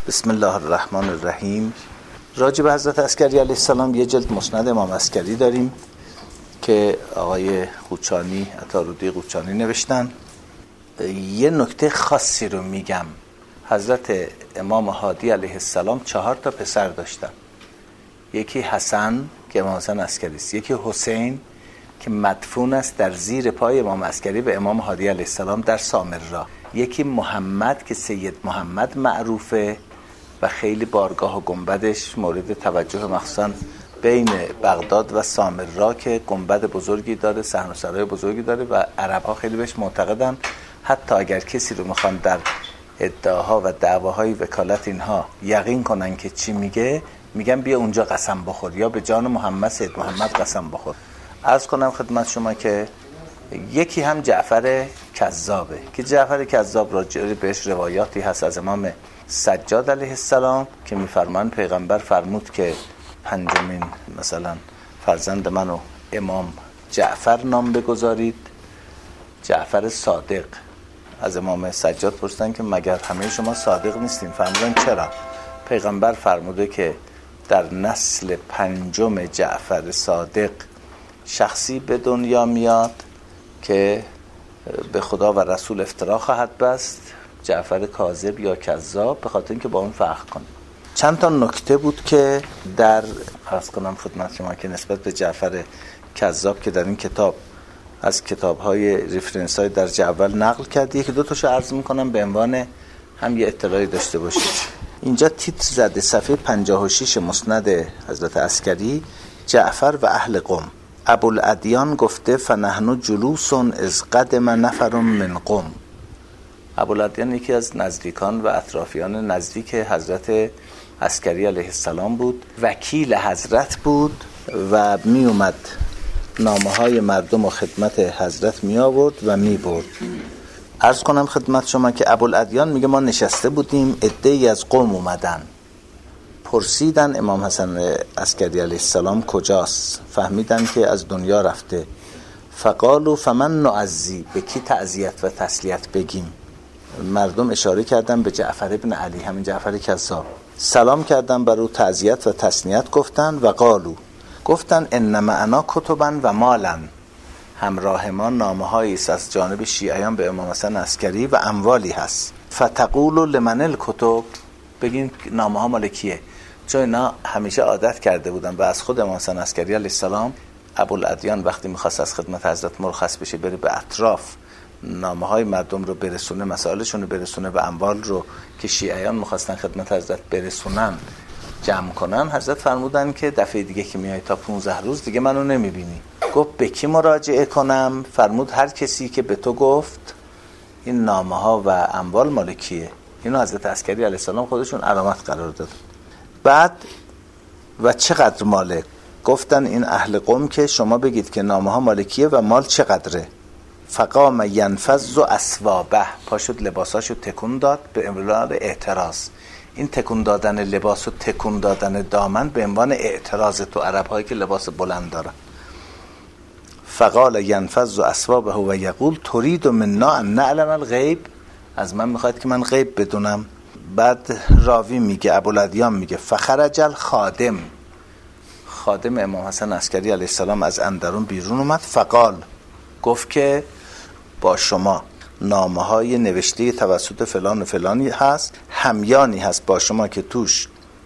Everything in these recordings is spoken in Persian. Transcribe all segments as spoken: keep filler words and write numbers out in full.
بسم الله الرحمن الرحیم. راجع به حضرت عسکری علیه السلام یه جلد مسند امام عسکری داریم که آقای قوچانی عطارودی قوچانی نوشتن. یه نکته خاصی رو میگم. حضرت امام هادی علیه السلام چهار تا پسر داشتن. یکی حسن که امام حسن عسکری است، یکی حسین که مدفون است در زیر پای امام عسکری به امام هادی علیه السلام در سامرا، یکی محمد که سید محمد معروفه و خیلی بارگاه و گنبدش مورد توجه مخصوصا بین بغداد و سامرا که گنبد بزرگی داره، صحن و سرای بزرگی داره و عرب‌ها خیلی بهش معتقدن. حتی اگر کسی رو میخوان در ادعاها و دعواهای وکالت اینها یقین کنن که چی میگه، میگن بیا اونجا قسم بخور یا به جان محمد سید محمد قسم بخور. عرض کنم خدمت شما که یکی هم جعفر کذابه که جعفر کذاب راجع بهش روایاتی هست از امام سجاد علیه السلام که میفرمان پیغمبر فرمود که پنجمین مثلا فرزند منو امام جعفر نام بگذارید، جعفر صادق. از امام سجاد پرسیدن که مگر همه شما صادق نیستین؟ فرمودن چرا؟ پیغمبر فرموده که در نسل پنجم جعفر صادق شخصی به دنیا میاد که به خدا و رسول افترا خواهد بست، جعفر کاذب یا کذاب، به خاطر اینکه با اون فرق کنه. چند تا نکته بود که در عرض کنم خدمت شما که نسبت به جعفر کذاب که در این کتاب از کتاب‌های ریفرنس های درجه اول نقل کرد، یکی دو تاشو عرض میکنم به عنوان هم یه اطلاعی داشته باشید. اینجا تیتر زده صفحه پنجاه و شش مسند حضرت عسکری، جعفر و اهل قم. ابوالادیان گفته فنحن جلوس از قدم نفر من قم. ابوالادیان یکی از نزدیکان و اطرافیان نزدیک حضرت عسکری علیه السلام بود، وکیل حضرت بود و می اومد نامه های مردم و خدمت حضرت می آورد و می برد. عرض کنم خدمت شما که ابوالادیان میگه ما نشسته بودیم، عده‌ای از قوم اومدن، پرسیدن امام حسن عسکری علیه السلام کجاست؟ فهمیدن که از دنیا رفته. فقالوا فمن نعزی، به کی تعزیت و تسلیت بگیم؟ مردم اشاره کردن به جعفر ابن علی، همین جعفر کذاب. سلام کردن بر او، تعزیت و تسلیت گفتن و قالو گفتن ان معنا کتبا و مالا، همراه ما نامه‌هایی است از جانب شیعیان به امام حسن عسکری و اموالی هست. فتقول لمن الکتب، بگین نامه‌ها مال کیه؟ چون اینا همیشه عادت کرده بودن و از خود امام حسن عسکری علیه السلام ابوالادیان وقتی می‌خواست از خدمت حضرت مرخص بشه بره به اطراف نامه‌های مردم رو برسونه، مسائلشون رو برسونه و اموال رو که شیعیان می‌خواستن خدمت حضرت برسونن جمع کنن، حضرت فرمودن که دفعه دیگه که میای تا پانزده روز دیگه منو نمیبینی. گفت به کی مراجعه کنم؟ فرمود هر کسی که به تو گفت این نامه‌ها و اموال مال کیه. اینو حضرت عسکری علیه السلام خودشون علامت قرار داد. بعد و چقدر ماله؟ گفتن این اهل قوم که شما بگید که نامه‌ها مال کیه و مال چقدره. فقام ینفض اسوابه، پاشد لباساشو تکون داد به عنوان اعتراض. این تکون دادن لباس و تکون دادن دامن به عنوان اعتراض تو عرب‌هایی که لباس بلند دارن. فقال ینفض اسوابه و یقول تريد منا ان نعلم الغیب، از من میخواد که من غیب بدونم. بعد راوی میگه ابوالادیان میگه فخرج الخادم، خادم امام حسن عسکری علیه السلام از اندرون بیرون اومد. فقال، گفت که با شما نامه های نوشته توسط فلان و فلانی هست، همیانی هست با شما که توش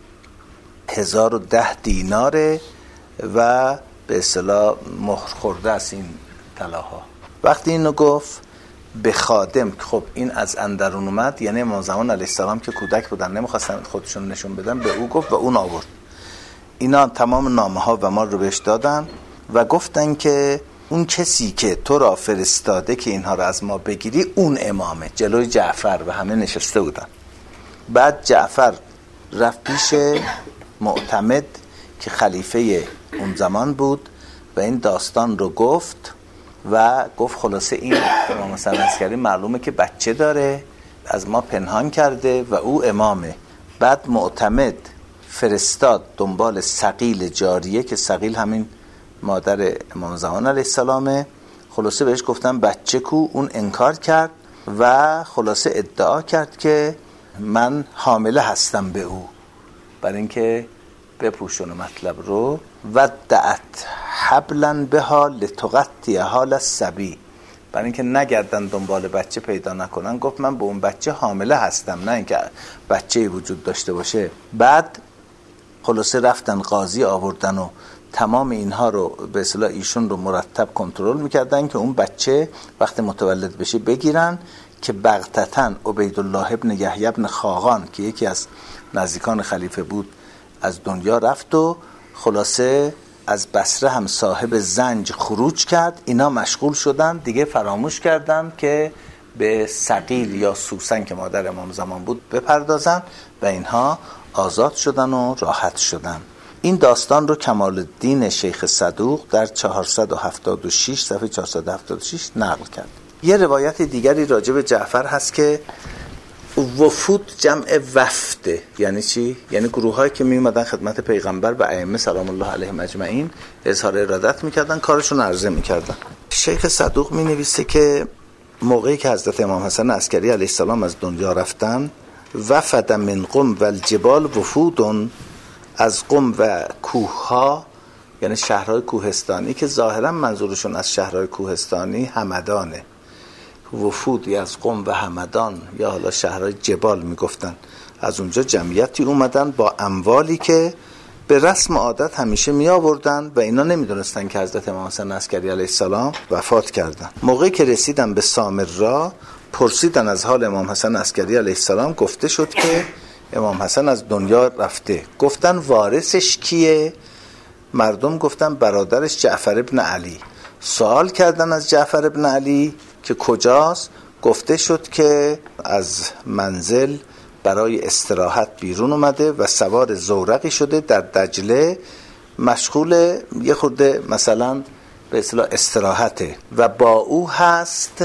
هزار و ده دیناره و به اصطلاح مهر خورده است این طلاها. وقتی اینو گفت به خادم، خب این از اندرون اومد، یعنی امام زمان علیه السلام که کودک بودن نمیخواستن خودشون نشون بدن، به او گفت و اون آورد. اینا تمام نامه ها و مال رو بهش دادن و گفتن که اون کسی که تو را فرستاده که اینها را از ما بگیری اون امامه. جلوی جعفر و همه نشسته بودن. بعد جعفر رفت پیش معتمد که خلیفه اون زمان بود و این داستان رو گفت و گفت خلاصه این امام حسن عسکری معلومه که بچه داره، از ما پنهان کرده و او امامه. بعد معتمد فرستاد دنبال ثقیل جاریه که ثقیل همین مادر امام زمان علیه السلامه. خلاصه بهش گفتن بچه کو، اون انکار کرد و خلاصه ادعا کرد که من حامله هستم به او، برای اینکه بپوشونه مطلب رو. و دعت حبلا بها لتغطی حال الصبی، برای اینکه نگردن دنبال بچه پیدا نکنن، گفت من به اون بچه حامله هستم، نه اینکه بچه‌ای وجود داشته باشه. بعد خلاصه رفتن قاضی آوردن و تمام اینها رو به اصطلاح ایشون رو مرتب کنترل میکردن که اون بچه وقتی متولد بشه بگیرن، که بغتتاً عبیدالله ابن یحیی ابن خاقان که یکی از نزدیکان خلیفه بود از دنیا رفت و خلاصه از بصره هم صاحب زنج خروج کرد. اینا مشغول شدن دیگه، فراموش کردن که به ثقیل یا سوسن که مادر امام زمان بود بپردازن و اینها آزاد شدن و راحت شدن. این داستان رو کمال الدین شیخ صدوق در چهارصد و هفتاد و شش صفحه چهارصد و هفتاد و شش نقل کرد. یه روایت دیگری راجع به جعفر هست که وفود جمع وفده، یعنی چی؟ یعنی گروه هایی که می اومدن خدمت پیغمبر و ائمه سلام الله علیهم اجمعین اظهار ارادت میکردن، کارشون عرضه میکردن. شیخ صدوق می نویسه که موقعی که حضرت امام حسن عسکری علیه السلام از دنیا رفتن، وفد من قم و الجبال وفودون، از قم و کوه ها، یعنی شهرهای کوهستانی که ظاهرا منظورشون از شهرهای کوهستانی همدانه، وفودی از قم و همدان یا حالا شهرهای جبال میگفتن، از اونجا جمعیتی اومدن با اموالی که به رسم عادت همیشه می آوردن و اینا نمیدونستن که حضرت امام حسن عسکری علیه السلام وفات کردن. موقعی که رسیدن به سامرا پرسیدن از حال امام حسن عسکری علیه السلام، گفته شد که امام حسن از دنیا رفته. گفتن وارثش کیه؟ مردم گفتن برادرش جعفر ابن علی. سوال کردن از جعفر ابن علی که کجاست؟ گفته شد که از منزل برای استراحت بیرون اومده و سوار زورقی شده در دجله، مشغول یه خورده مثلا به اصطلاح استراحته و با او هست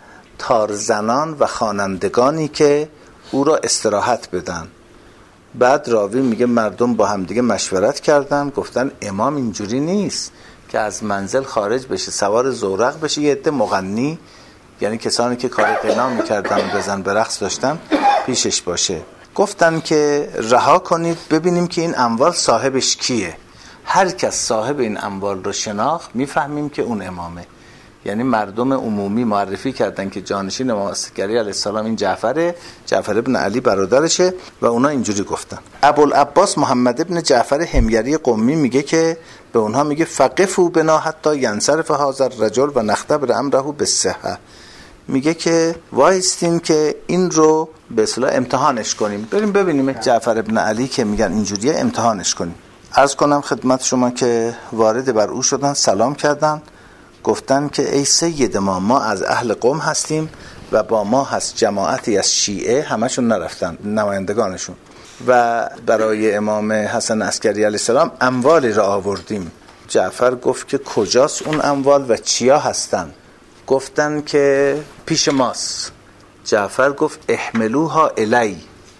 تارزنان و خوانندگانی که او را استراحت بدن. بعد راوی میگه مردم با هم دیگه مشورت کردن، گفتن امام اینجوری نیست که از منزل خارج بشه سوار زورق بشه، یه عده مغنی یعنی کسانی که کار غنا میکردن و بزن به رقص داشتن پیشش باشه. گفتن که رها کنید ببینیم که این اموال صاحبش کیه. هر کس صاحب این اموال رو شناخت میفهمیم که اون امامه. یعنی مردم عمومی معرفی کردن که جانشین امام عسکری علیه السلام این جعفره، جعفر ابن علی برادرشه و اونا اینجوری گفتن. ابوالعباس محمد ابن جعفر حمیری قمی میگه که به اونها میگه فقفوا بنا حتی ینصرف هذا الرجل و نختبر امره بالصحه، میگه که وایستین که این رو به اصطلاح امتحانش کنیم، بریم ببینیم جعفر ابن علی که میگن اینجوریه امتحانش کنیم. عرض کنم خدمت شما که وارد بر او شدن، سلام کردن، گفتن که ای سید ما، ما از اهل قم هستیم و با ما هست جماعتی از شیعه، همشون نرفتن نمایندگانشون، و برای امام حسن عسکری علیه السلام اموالی را آوردیم. جعفر گفت که کجاست اون اموال و چیا هستن؟ گفتن که پیش ماست. جعفر گفت احملوها الی،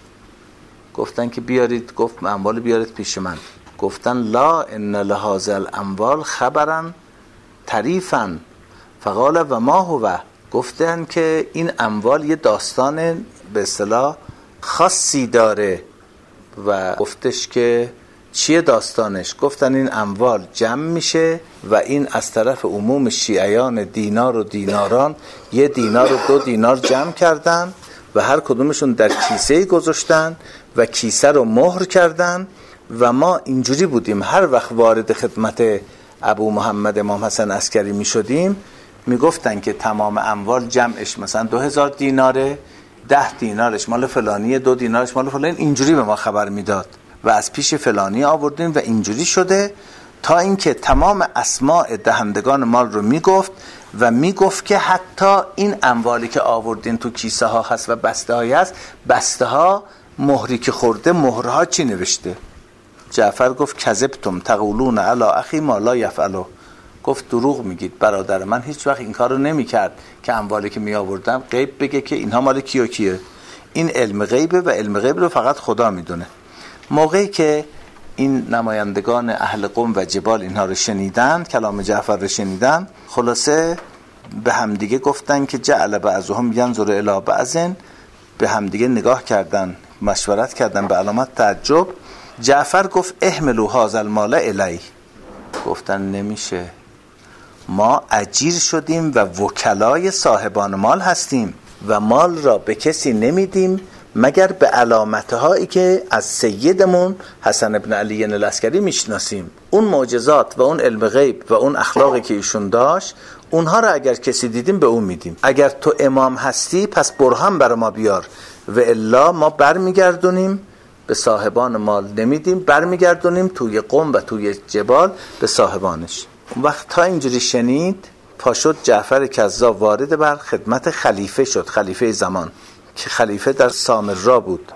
گفتن که بیارید، گفت اموال بیارید پیش من. گفتن لا ان لهذا الاموال خبرن طریفا، فقال و ما هو، گفتن که این اموال یه داستان به اصطلاح خاصی داره و گفتش که چیه داستانش؟ گفتن این اموال جمع میشه و این از طرف عموم شیعیان دینار و دیناران یه دینار و دو دینار جمع کردن و هر کدومشون در کیسه‌ای گذاشتن و کیسه رو مهر کردن و ما اینجوری بودیم هر وقت وارد خدمت ابو محمد امام حسن عسکری می شدیم می گفتن که تمام اموال جمعش مثلا دو هزار دیناره، ده دینارش مال فلانیه، دو دینارش مال فلانی، اینجوری به ما خبر میداد و از پیش فلانی آوردیم و اینجوری شده، تا اینکه تمام اسماء دهندگان مال رو می گفت و می گفت که حتی این اموالی که آوردین تو کیسه ها هست و بسته هایی هست، بسته ها مهری که خورده مهرها چی نوشته؟ جعفر گفت کذبتم تقولون علی اخی ما لا یفعلوا، گفت دروغ میگید، برادر من هیچ وقت این کارو نمیکرد که اموالی که می آوردم غیب بگه که اینها مال کیو کیه. این علم غیبه و علم غیب رو فقط خدا میدونه. موقعی که این نمایندگان اهل قم و جبال اینها رو شنیدن، کلام جعفر رو شنیدن، خلاصه به همدیگه گفتن که جعل بعضهم ینظر الی بعض، به همدیگه نگاه کردن مشورت کردن به علامت تعجب. جعفر گفت احملوا هذا المال الی. گفتن نمیشه، ما اجیر شدیم و وکلای صاحبان مال هستیم و مال را به کسی نمیدیم مگر به علامتهایی که از سیدمون حسن ابن علی العسکری میشناسیم. اون معجزات و اون علم غیب و اون اخلاقی که ایشون داشت، اونها را اگر کسی دیدیم به اون میدیم. اگر تو امام هستی پس برهان برای ما بیار و الا ما برمیگردونیم به صاحبان مال نمیدیم، برمیگردونیم توی قم و توی جبال به صاحبانش. اون وقت تا اینجوری شنید، پا شد جعفر کذاب وارد بر خدمت خلیفه شد، خلیفه زمان که خلیفه در سامرا بود.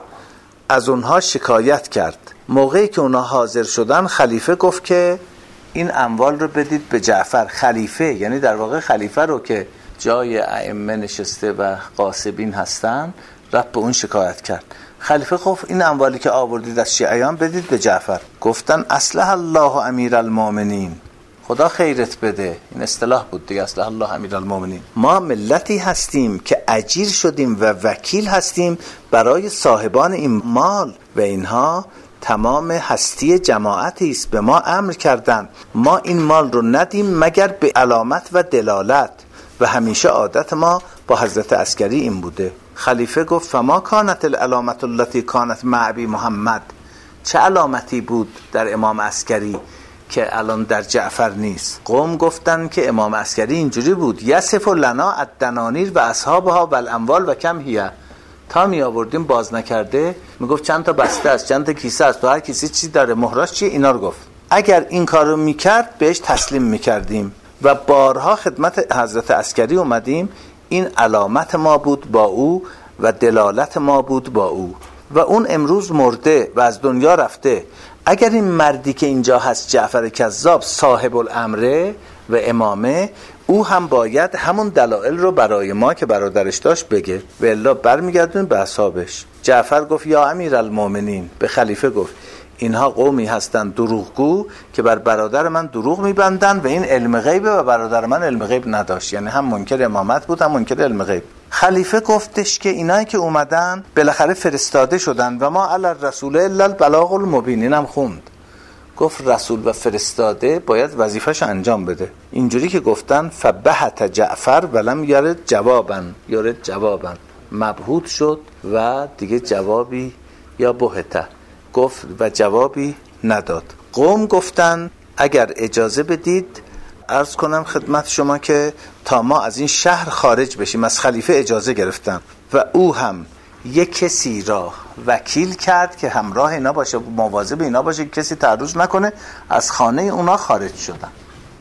از اونها شکایت کرد. موقعی که اونها حاضر شدن، خلیفه گفت که این اموال رو بدید به جعفر. خلیفه یعنی در واقع خلیفه رو که جای ائمه نشسته و غاصبین هستن، رفت به اون شکایت کرد. خلیفه گفت این اموالی که آوردید از شیعیان بدید به جعفر. گفتن اصلح الله امیر المؤمنین، خدا خیرت بده. این اصطلاح بود دیگه، اصلح الله امیر المؤمنین. ما ملتی هستیم که اجیر شدیم و وکیل هستیم برای صاحبان این مال و اینها تمام هستی جماعتی است. به ما امر کردن ما این مال رو ندیم مگر به علامت و دلالت و همیشه عادت ما با حضرت عسکری این بوده. خلیفه گفت فما کانت العلامت التي کانت مع ابی محمد، چه علامتی بود در امام عسکری که الان در جعفر نیست؟ قوم گفتن که امام عسکری اینجوری بود، یصف لنا الدنانیر و اصحابها و الاموال و کم هیه. تا می آوردیم باز نکرده، می گفت چند تا بسته است، چند تا کیسه است، تو هر کسی چی داره، مهراش چیه، اینا رو گفت. اگر این کار رو می کرد بهش تسلیم می کردیم و بارها خدمت حضرت عسکری اومدیم. این علامت ما بود با او و دلالت ما بود با او و اون امروز مرده و از دنیا رفته. اگر این مردی که اینجا هست جعفر کذاب صاحب الامره و امامه، او هم باید همون دلائل رو برای ما که برادرش داشت بگه و الا برمیگردون به اصحابش. جعفر گفت یا امیر المؤمنین، به خلیفه گفت اینها قومی هستند دروغگو که بر برادر من دروغ میبندن و این علم غیبه و برادر من علم غیب نداشت، یعنی هم منکر امامت بود هم منکر علم غیب. خلیفه گفتش که اینایی که اومدن بالاخره فرستاده شدن و ما علی الرسول الا البلاغ المبین. اینم خوند، گفت رسول و فرستاده باید وظیفه‌ش انجام بده. اینجوری که گفتن فبهت جعفر ولم یرد جوابا، یرد جوابا، مبهوت شد و دیگه جوابی یا بهته گفت و جوابی نداد. قوم گفتن اگر اجازه بدید عرض کنم خدمت شما که تا ما از این شهر خارج بشیم. از خلیفه اجازه گرفتن و او هم یک کسی را وکیل کرد که همراه اینا باشه، مواظب اینا باشه که کسی تعرض نکنه. از خانه اونا خارج شدن،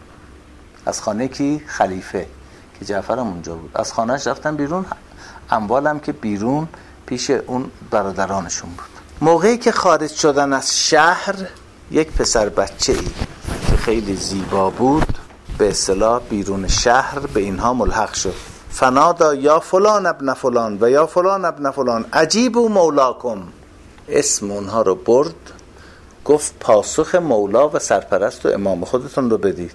از خانه کی؟ خلیفه که جعفر هم اونجا بود. از خانهش رفتن بیرون، اموالم که بیرون پیش اون برادرانشون بود. موقعی که خارج شدن از شهر، یک پسر بچه ای که خیلی زیبا بود به اصطلاح بیرون شهر به اینها ملحق شد. فنادا یا فلان ابن فلان و یا فلان ابن فلان عجیبو مولاکم، اسم اونها رو برد، گفت پاسخ مولا و سرپرست و امام خودتون رو بدید.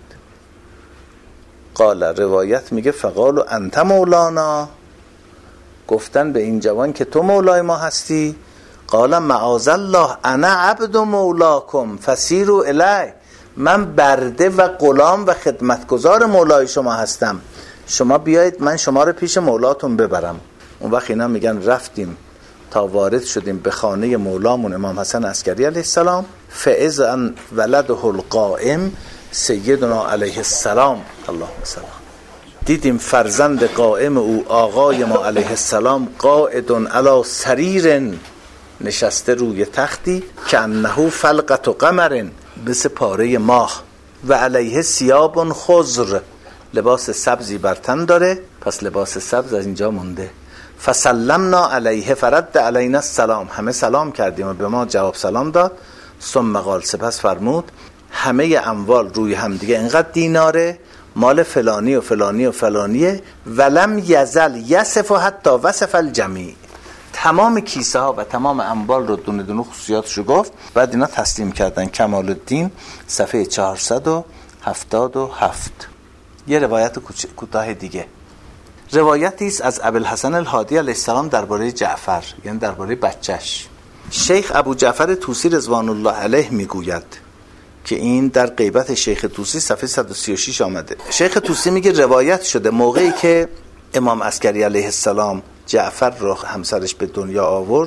قال، روایت میگه فقالو انت مولانا، گفتن به این جوان که تو مولای ما هستی. قال معاذ الله انا عبد مولاکم فسیروا الی، من برده و غلام و خدمتگزار مولای شما هستم، شما بیایید من شما رو پیش مولاتون ببرم. اون وقت اینا میگن رفتیم تا وارد شدیم به خانه مولامون امام حسن عسکری علیه السلام. فاذا ولده القائم سیدنا علیه السلام اللهم صل، دیدیم فرزند قائم او آقای ما علیه السلام قاعد علی سریر، نشسته روی تختی که انه فلقت قمر، مثل پاره ماه، و علیه ثیاب خضر، لباس سبزی بر تن داره، پس لباس سبز از اینجا مونده. فسلمنا علیه فرد علینا السلام، همه سلام کردیم و به ما جواب سلام داد. ثم قال، سپس فرمود همه اموال روی هم دیگه اینقدر دیناره، مال فلانی و فلانی و فلانیه، ولم یزل یصف حتی وصف الجمیع، تمام کیسه ها و تمام اموال رو دونه دونه خصوصیاتش رو گفت. بعد اینا تسلیم کردن. کمال الدین صفحه چهارصد و هفتاد و هفت. یه روایت کوتاه دیگه، روایتی است از ابوالحسن الهادی علیه السلام درباره جعفر، یعنی درباره بچهش. شیخ ابو جعفر طوسی رضوان الله علیه میگوید که این در غیبت شیخ طوسی صفحه صد و سی و شش آمده. شیخ طوسی میگه روایت شده موقعی که امام عسکری علیه السلام جعفر رو همسرش به دنیا آورد،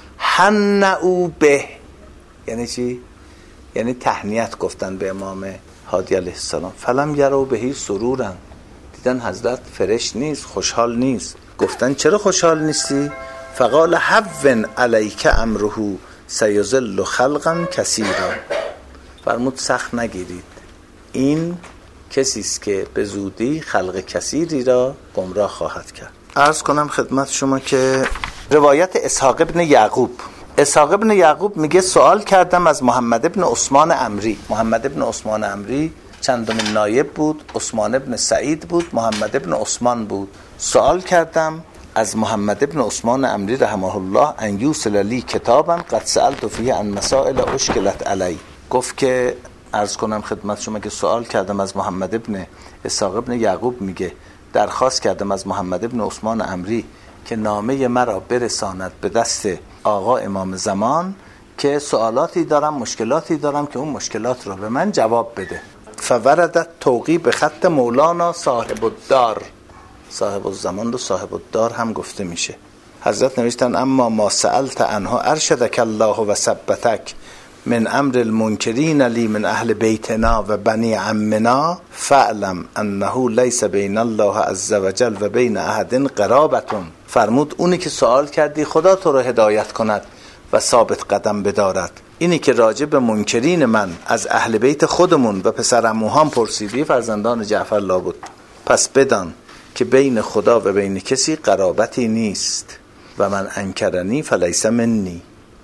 هنئوا به، یعنی چی؟ یعنی تهنیت گفتن به امام هادی علیه السلام. فلم یروا بهی سرورا، دیدن حضرت فرش نیست، خوشحال نیست. گفتن چرا خوشحال نیستی؟ فقال هون علیک امره سیذل خلقا کثیرا. فرمود سخت نگیرید، این کسی است که به زودی خلق کثیری را گمراه خواهد کرد. عرض کنم خدمت شما که روایت اسحاق ابن یعقوب، اسحاق ابن یعقوب میگه سوال کردم از محمد ابن عثمان عمری. محمد ابن عثمان عمری چندمین نایب بود، عثمان ابن سعید بود، محمد ابن عثمان بود. سوال کردم از محمد ابن عثمان عمری رحمه الله ان یوصل لی کتابا قد سألت فیه عن مسائل اشکلت علی. گفت که عرض کنم خدمت شما که سوال کردم از محمد ابن اسحاق ابن یعقوب میگه درخواست کردم از محمد ابن عثمان عمری که نامه مرا برساند به دست آقا امام زمان که سوالاتی دارم، مشکلاتی دارم که اون مشکلات رو به من جواب بده. فوردت توقی به خط مولانا صاحب الدار، صاحب الزمان رو صاحب الدار هم گفته میشه. حضرت نوشتن اما ما سألت عنها ارشدک الله و ثبتک من امر المنکرین لی من اهل بیتنا و بنی عمنا فعلم انه لیس بین الله عز وجل و بین احد قرابتون. فرمود اونی که سوال کردی خدا تو رو هدایت کند و ثابت قدم بدارد. اینی که راجع به منکرین من از اهل بیت خودمون و پسر عموهام پرسیدی، فرزندان جعفر لابد، پس بدان که بین خدا و بین کسی قرابتی نیست و من انکرنی فلیس منی،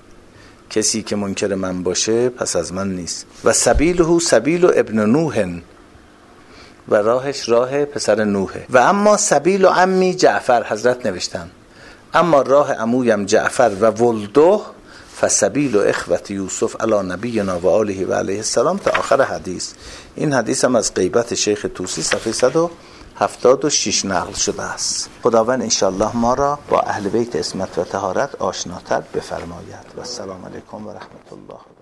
کسی که منکر من باشه پس از من نیست. و سبیله سبیل ابن نوح، و راهش راه پسر نوحه. و اما سبیل عمی جعفر، حضرت نوشتن اما راه عمویم جعفر و ولده فسبیل اخوت یوسف علی نبینا و آله و علیه السلام تا آخر حدیث. این حدیث هم از غیبت شیخ طوسی صفحه صد و هفتاد و شش نقل شده است. خداوند انشاءالله ما را با اهل بیت عصمت و طهارت آشناتر بفرماید. و السلام علیکم و رحمت الله.